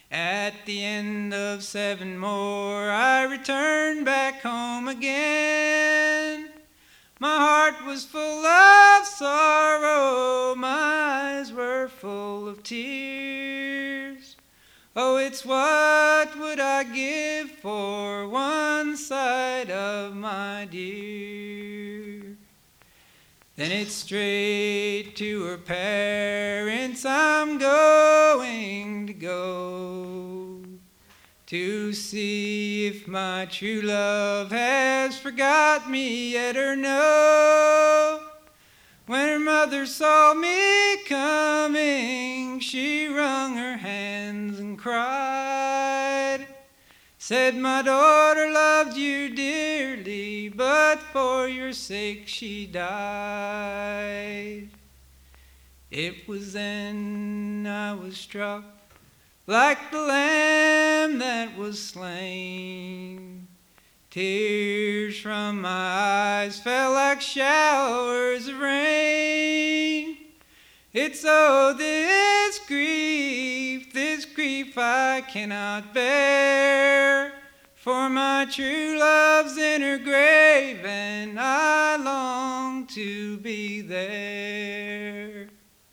At the end of 7 more, I returned back home again. My heart was full of sorrow, my eyes were full of tears. Oh, it's what would I give for one sight of my dear. Then it's straight to her parents I'm going to go, to see if my true love has forgot me yet or no. When her mother saw me coming, she wrung her hands and cried, said my daughter loved you dearly, but for your sake she died. It was then I was struck like the lamb that was slain. Tears from my eyes fell like showers of rain. It's oh, this grief I cannot bear, for my true love's in her grave and I long to be there.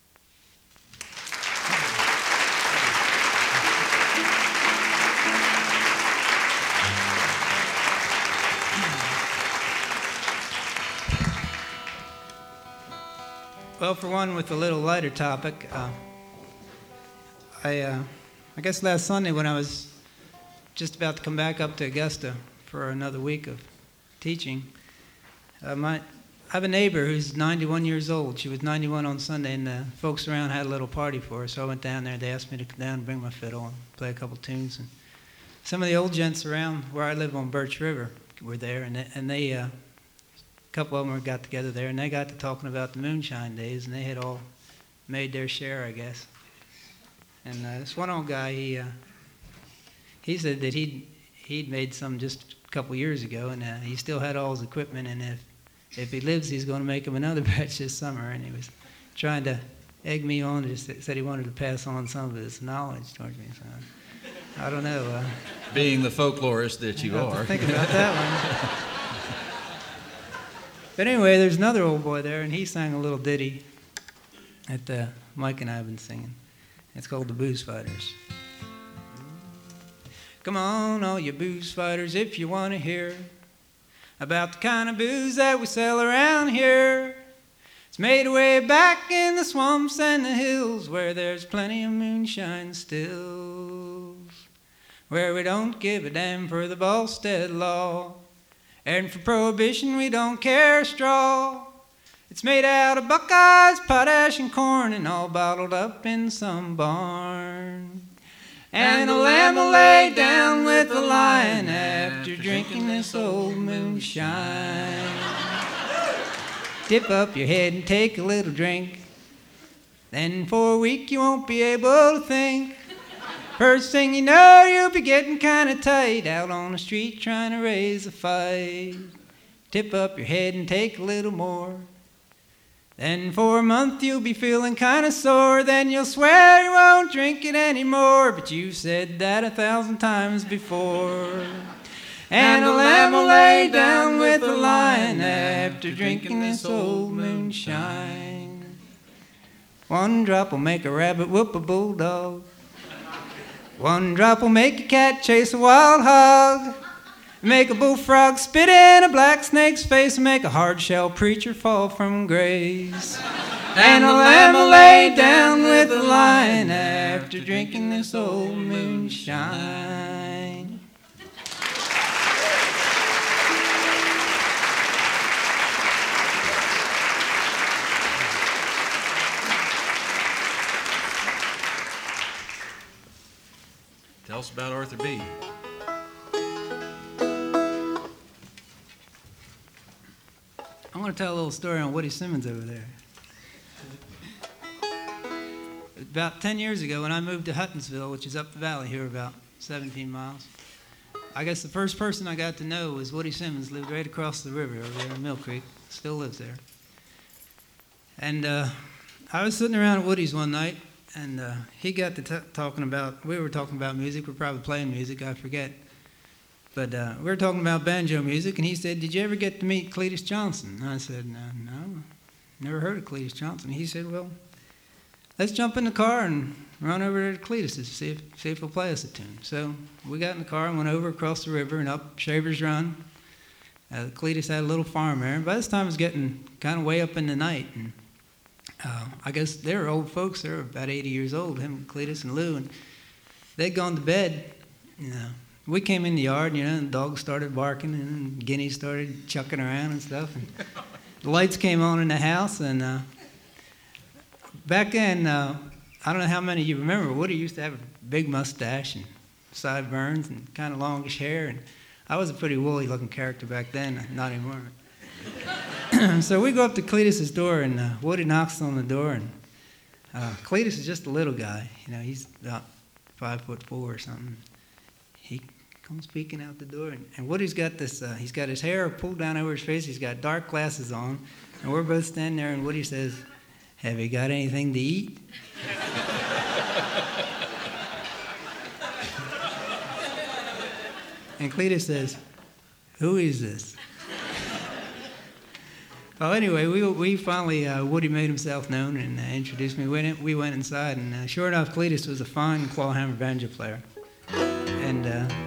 Well, for one with a little lighter topic, I guess last Sunday when I was just about to come back up to Augusta for another week of teaching, I have a neighbor who's 91 years old. She was 91 on Sunday, and the folks around had a little party for her, so I went down there. They asked me to come down and bring my fiddle and play a couple tunes. And some of the old gents around where I live on Birch River were there, and they a couple of them got together there, and they got to talking about the moonshine days, and they had all made their share, I guess. And this one old guy, he said that he'd made some just a couple years ago, and he still had all his equipment, and if he lives, he's going to make him another batch this summer. And he was trying to egg me on, just said he wanted to pass on some of his knowledge towards me. So I don't know. Being the folklorist that you are. Think about that one. But anyway, there's another old boy there, and he sang a little ditty that Mike and I have been singing. It's called The Booze Fighters. Come on, all you booze fighters, if you want to hear about the kind of booze that we sell around here. It's made way back in the swamps and the hills, where there's plenty of moonshine stills, where we don't give a damn for the Volstead law, and for prohibition we don't care a straw. It's made out of buckeyes, potash, and corn, and all bottled up in some barn. And the lamb will lay down with the lion after drinking this old moonshine. Dip up your head and take a little drink. Then for a week you won't be able to think. First thing you know, you'll be getting kind of tight out on the street trying to raise a fight. Tip up your head and take a little more. Then for a month you'll be feeling kind of sore. Then you'll swear you won't drink it anymore, but you've said that 1,000 times before. And a lamb will lay down with a lion after drinking this old moonshine. One drop will make a rabbit whoop a bulldog. One drop will make a cat chase a wild hog. Make a bullfrog spit in a black snake's face, and make a hard-shell preacher fall from grace. And a lamb will lay down with a lion after drinking this old moonshine. Tell us about Arthur B. I want to tell a little story on Woody Simmons over there. About 10 years ago, when I moved to Huttonsville, which is up the valley here about 17 miles, I guess the first person I got to know was Woody Simmons. Lived right across the river over there in Mill Creek. Still lives there. And I was sitting around at Woody's one night, and he got to talking about, we were talking about music, we're probably playing music, I forget. But we were talking about banjo music, and he said, "Did you ever get to meet Cletus Johnson?" And I said, "No, never heard of Cletus Johnson." He said, "Well, let's jump in the car and run over to Cletus's, see if he'll play us a tune." So we got in the car and went over across the river and up Shaver's Run. Cletus had a little farm there, and by this time it was getting kind of way up in the night. And I guess they were old folks. They were about 80 years old, him, Cletus, and Lou, and they'd gone to bed. We came in the yard, and the dogs started barking, and guineas started chucking around and stuff. And the lights came on in the house, and back then, I don't know how many of you remember, Woody used to have a big mustache and sideburns and kind of longish hair, and I was a pretty woolly-looking character back then, not anymore. So we go up to Cletus's door, and Woody knocks on the door, and Cletus is just a little guy. He's about 5'4" or something. He comes peeking out the door, and Woody's got this, he's got his hair pulled down over his face, he's got dark glasses on, and we're both standing there, and Woody says, "Have you got anything to eat?" And Cletus says, "Who is this?" Well, anyway, we finally, Woody made himself known and introduced me. We went inside, and sure enough, Cletus was a fine clawhammer banjo player. And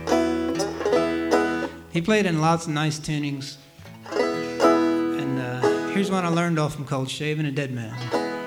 he played in lots of nice tunings. And here's one I learned off him called "Shaving a Dead Man."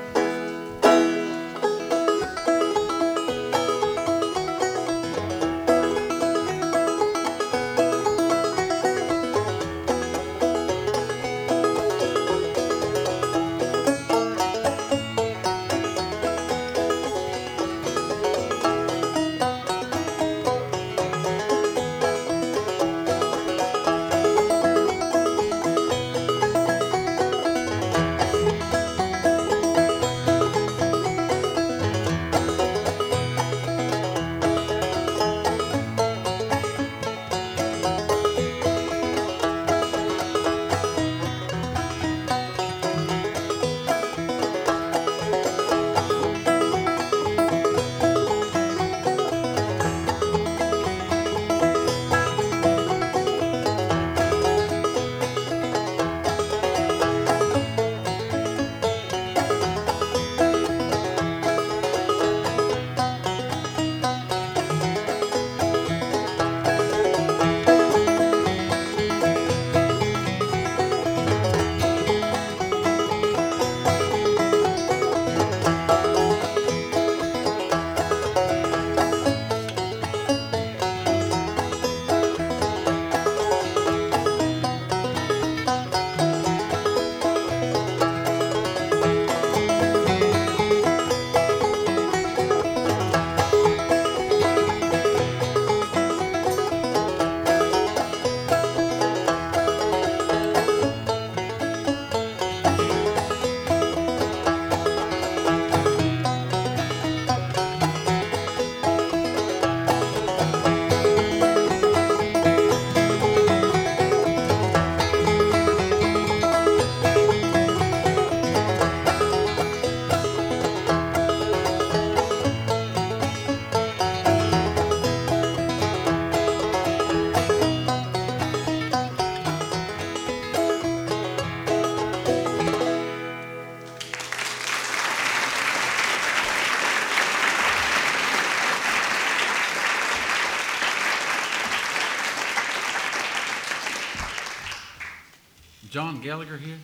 John Gallagher here?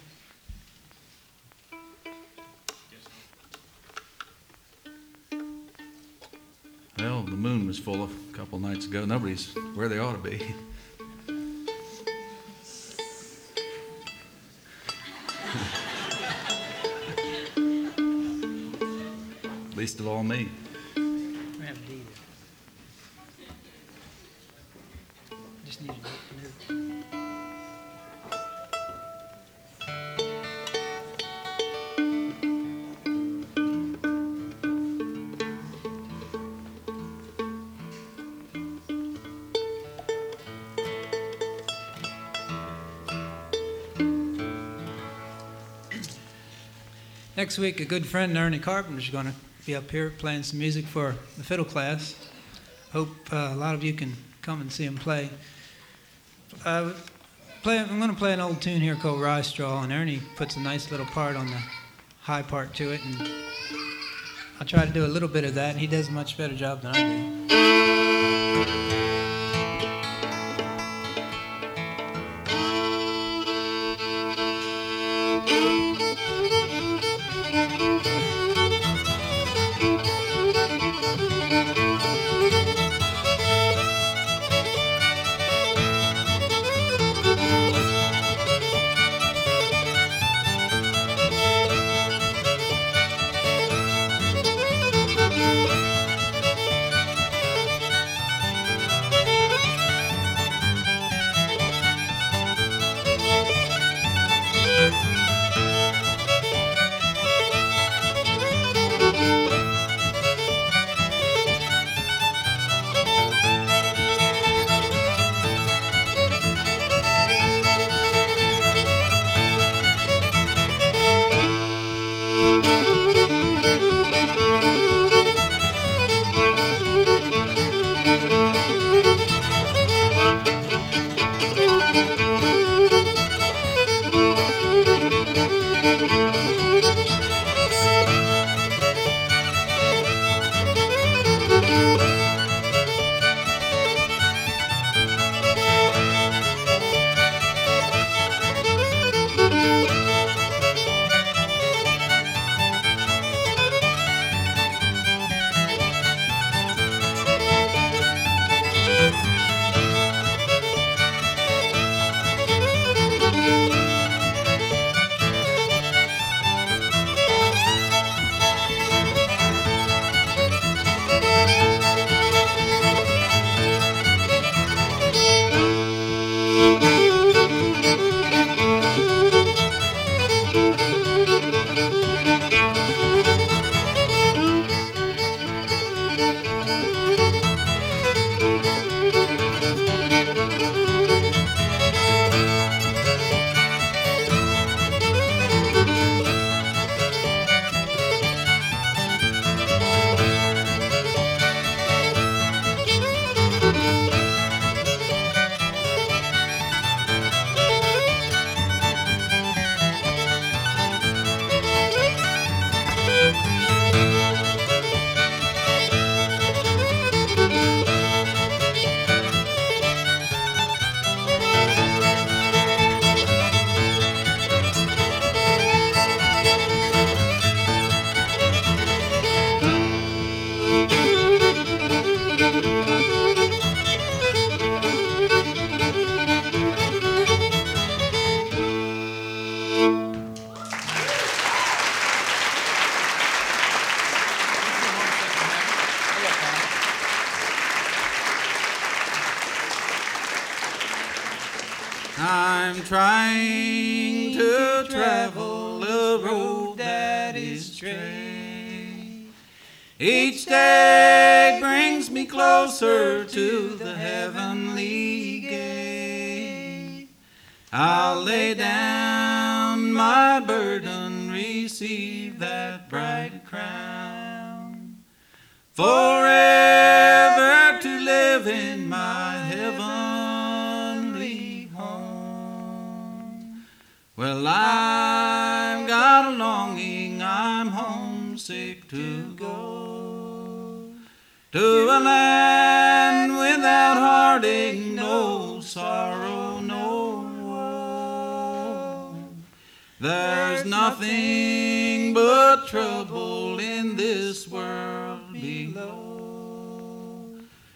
Well, the moon was full a couple nights ago. Nobody's where they ought to be. Least of all me. We have a deed. Just need a note. Next week, a good friend, Ernie Carpenter, is going to be up here playing some music for the fiddle class. Hope a lot of you can come and see him play. I'm going to play an old tune here called Rye Straw, and Ernie puts a nice little part on the high part to it, and I'll try to do a little bit of that, and he does a much better job than I do. I'm trying to travel a road that is straight. Each day brings me closer to the heavenly gate. I'll lay down my burden, receive that bright crown, forever to live in my heavenly home. Well, I've got a longing, I'm homesick to go to a land without heartache, no sorrow, no woe. There's nothing but trouble in this world below.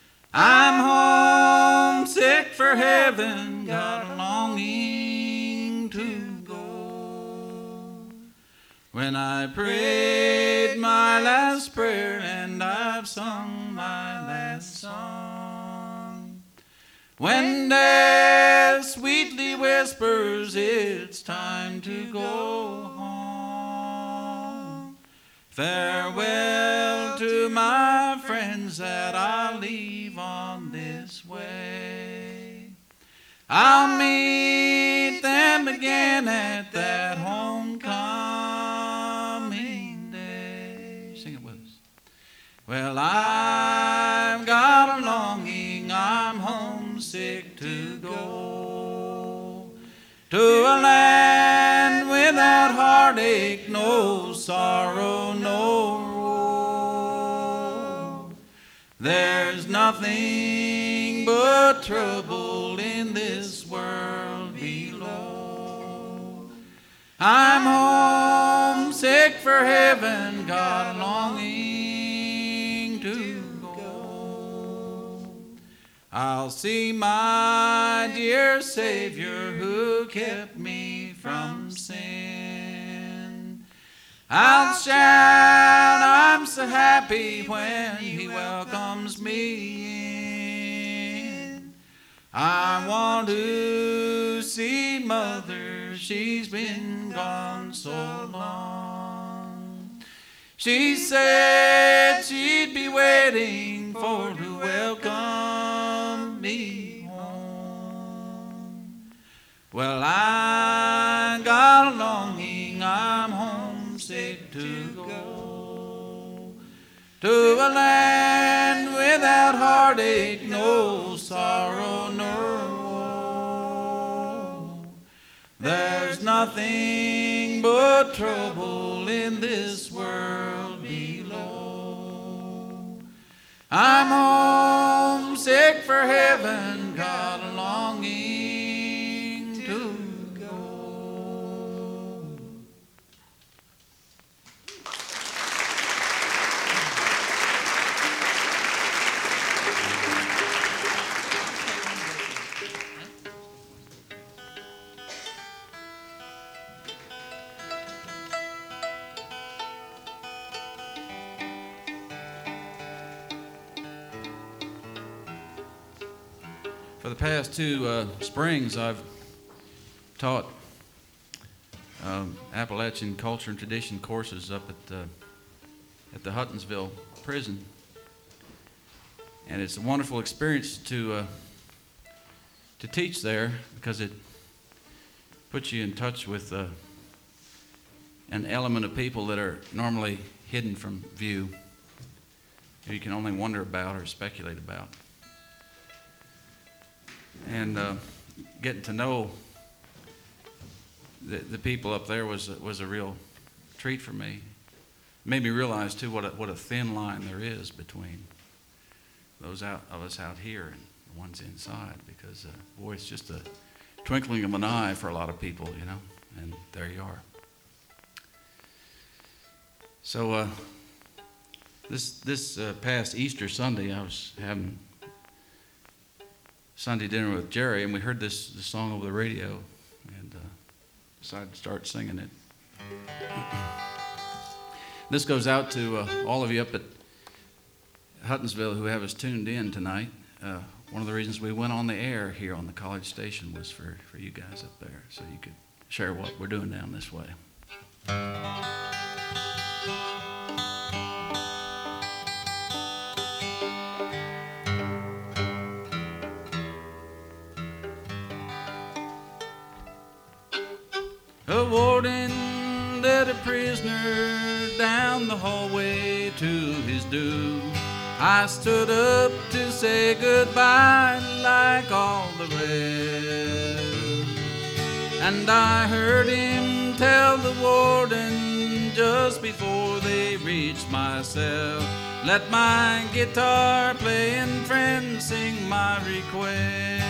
I'm homesick for heaven, got a longing to go. When I prayed my last prayer and I've sung my last song, when death sweetly whispers it's time to go home, farewell to my friends that I leave on this way. I'll meet them again at that homecoming day. Sing it with us. Well, I've got a longing, I'm homesick to go to a land without heartache, no sorrow, no woe. There's nothing but trouble in this world below. I'm homesick for heaven, got a longing to go. I'll see my dear Savior who kept me from sin. I'll shout, I'm so happy when He welcomes me in. I want to see Mother, she's been gone so long. She said she'd be waiting for to welcome me home. Well, I got a longing, I'm homesick to go to a land without heartache, no sorrow, no woe. There's nothing but trouble in this world below. I'm homesick for heaven, got a longing to go. For the past two springs, I've taught Appalachian culture and tradition courses up at the Huttonsville prison, and it's a wonderful experience to teach there because it puts you in touch with an element of people that are normally hidden from view, you can only wonder about or speculate about. And getting to know the people up there was a real treat for me. It made me realize too what a thin line there is between those of us out here and the ones inside. Because boy, it's just a twinkling of an eye for a lot of people, you know. And there you are. So this past Easter Sunday, I was having Sunday dinner with Jerry, and we heard this song over the radio, and decided to start singing it. This goes out to all of you up at Huttonsville who have us tuned in tonight. One of the reasons we went on the air here on the College Station was for you guys up there, so you could share what we're doing down this way. A warden led a prisoner down the hallway to his doom. I stood up to say goodbye like all the rest, and I heard him tell the warden just before they reached my cell, let my guitar playing friend sing my request.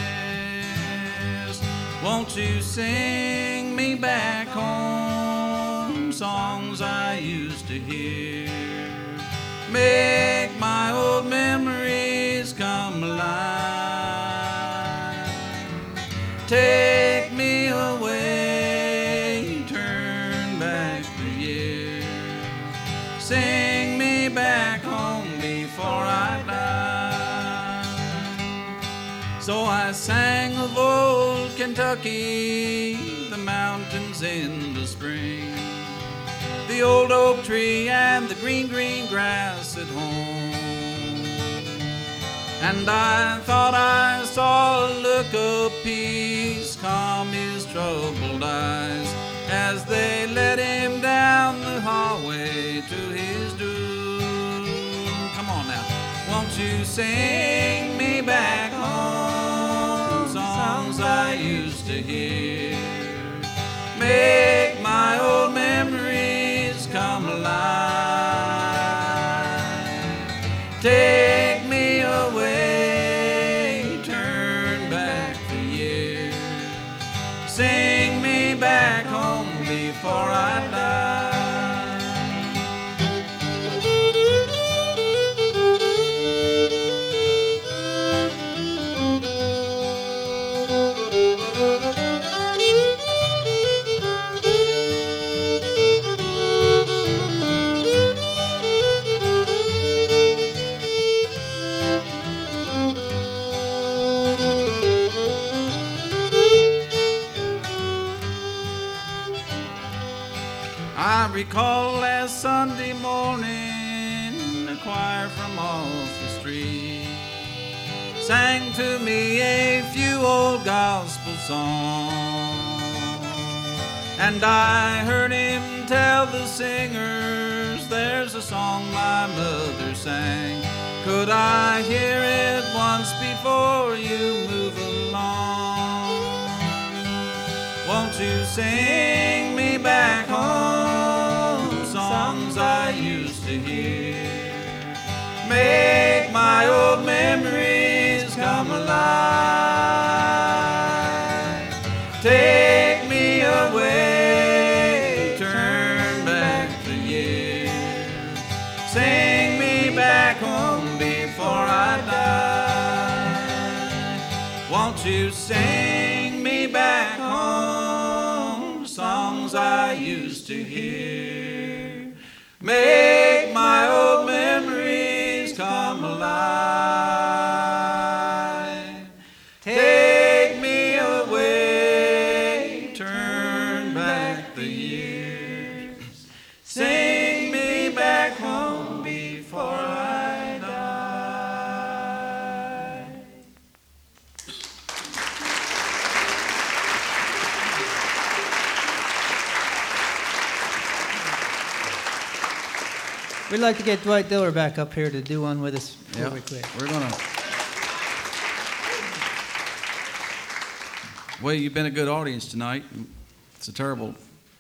Won't you sing me back home songs I used to hear? Make my old memories come alive. Take me away, turn back the year. Sing me back home before I die. So I sang of old Kentucky, the mountains in the spring, the old oak tree and the green, green grass at home. And I thought I saw a look of peace calm his troubled eyes as they led him down the hallway to his doom. Come on. Won't you sing me back home, songs I used to hear, make my old memories come alive. Take me away, turn back the years, sing me back home before I die. I recall last Sunday morning, the choir from off the street sang to me a few old gospel songs, and I heard him tell the singers, there's a song my mother sang. Could I hear it once before you move along? Won't you sing me back home, songs I used to hear, make my old memories come alive. Take me away, turn back the years, sing me back home before I die. Won't you sing me back home, songs I used to hear, make my old memories come alive. Take me away, turn back the years, sing me back home before I die. We'd like to get Dwight Diller back up here to do one with us real quick. We're gonna. Well, you've been a good audience tonight. It's terrible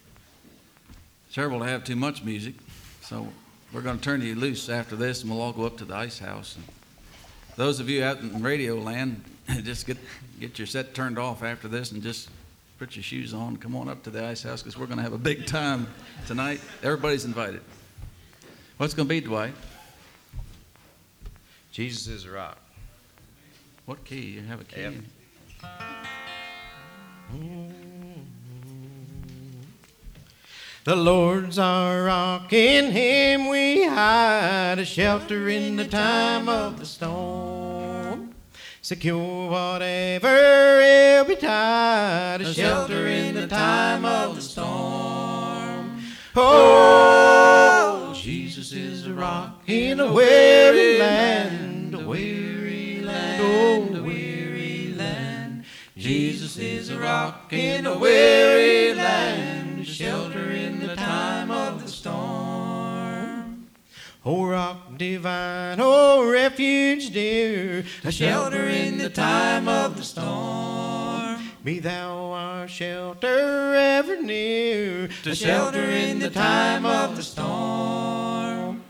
to have too much music, so we're going to turn you loose after this, and we'll all go up to the Ice House. And those of you out in radio land, just get your set turned off after this, and just put your shoes on. Come on up to the Ice House, because we're going to have a big time tonight. Everybody's invited. What's it going to be, Dwight? Jesus is a rock. What key? You have a key? F. The Lord's our rock, in Him we hide, a shelter in the time of the storm. Secure whatever ill betide, a shelter in the time of the storm. Oh, Jesus is a rock in a weary land, a weary land, oh, a weary land. Jesus is a rock in a weary land, a shelter in the time of the storm. O rock divine, O refuge dear, a shelter in the time of the storm. Be thou our shelter ever near, a shelter in the time of the storm.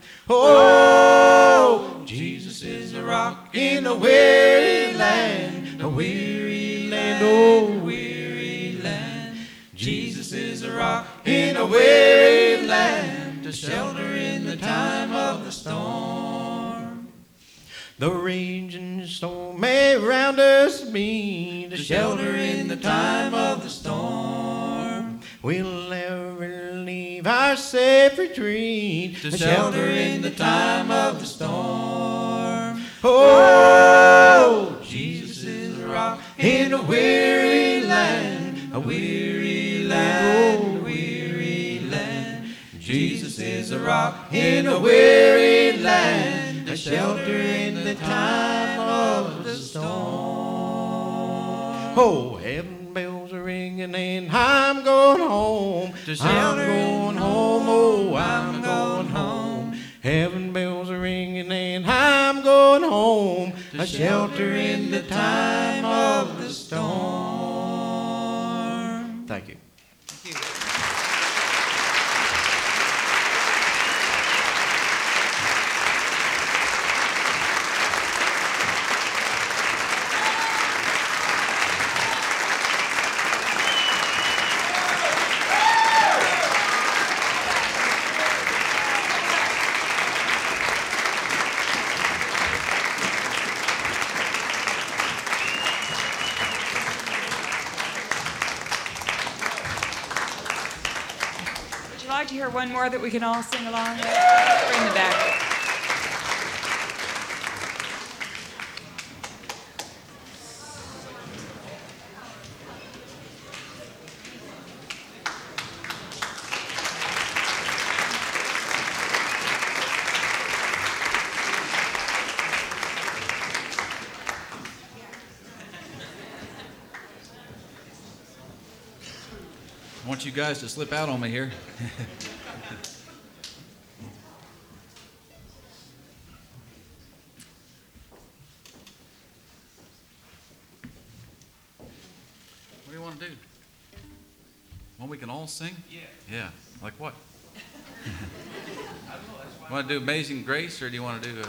Oh, Jesus is a rock in a weary land, a weary land, oh, weary land. Jesus is a rock in a weary land, a shelter in the time of the storm. The raging storm may round us be, the shelter in the time of the storm. We'll never leave our safe retreat, the shelter in the time of the storm. Oh, Jesus is a rock in a weary land, a weary land, oh, weary land. Jesus is a rock in a weary land, a shelter in the time of the storm. Oh, heaven bells are ringing and I'm going home. I'm going home, oh, I'm going home. Heaven bells are ringing and I'm going home. a shelter in the time of the storm. Thank you. Thank you. Would you like to hear one more that we can all sing along with? Bring the back. I want you guys to slip out on me here. What do you want to do? One we can all sing? Yeah. Like what? Want to do Amazing Grace, or do you want to do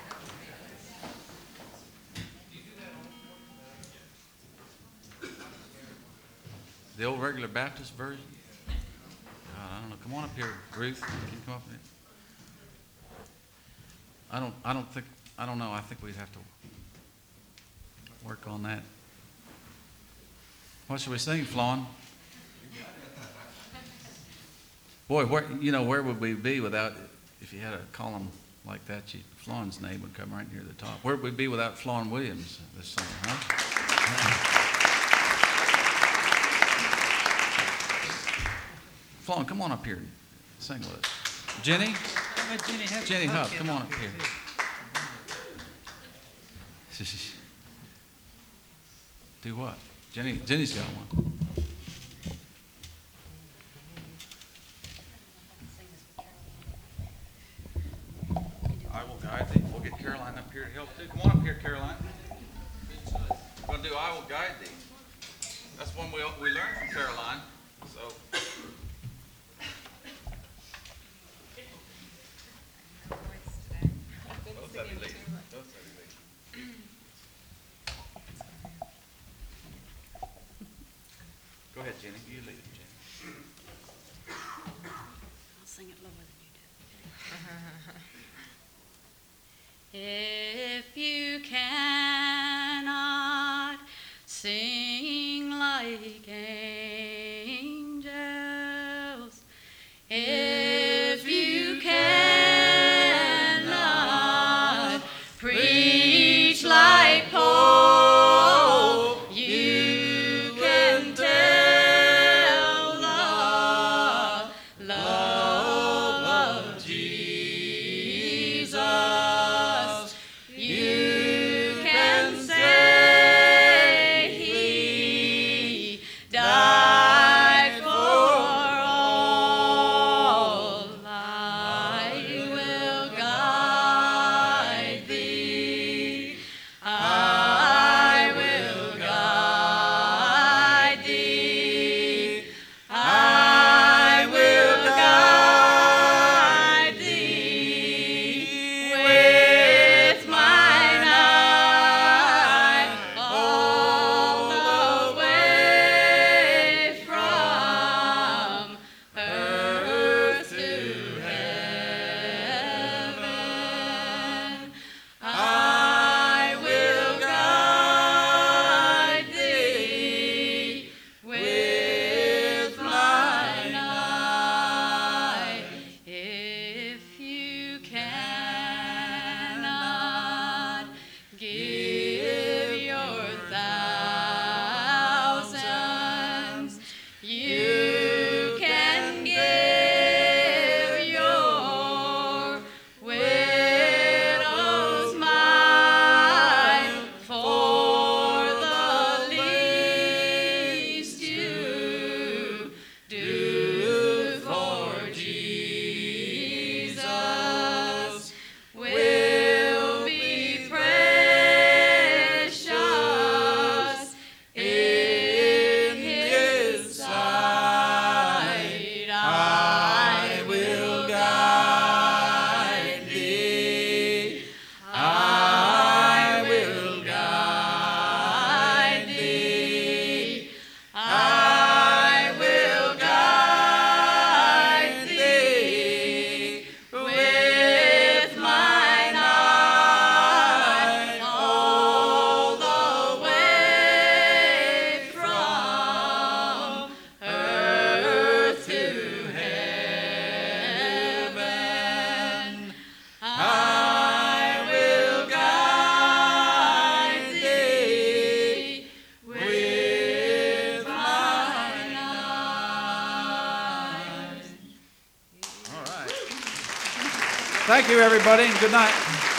the old regular Baptist version? I don't know. Come on up here, Ruth. Can you come up here? I don't know. I think we'd have to work on that. What should we sing, Flawn? Boy, where would we be without, if you had a column like that, Flawn's name would come right near the top. Where would we be without Flawn Williams this summer, huh? Flawn, come on up here and sing with us. Jenny? How about Jenny Huff? Jenny Huff, come on up here. Do what? Jenny's got one. I will guide thee. We'll get Caroline up here to help too. Come on up here, Caroline. We're going to do I Will Guide Thee. That's one we learned from Caroline. So. Go ahead, Jenny. You lead it, Jenny. I'll sing it lower than you do. If you cannot sing like angels, if you cannot preach like Paul, you can tell the love of Jesus. You Thank you, everybody, and good night.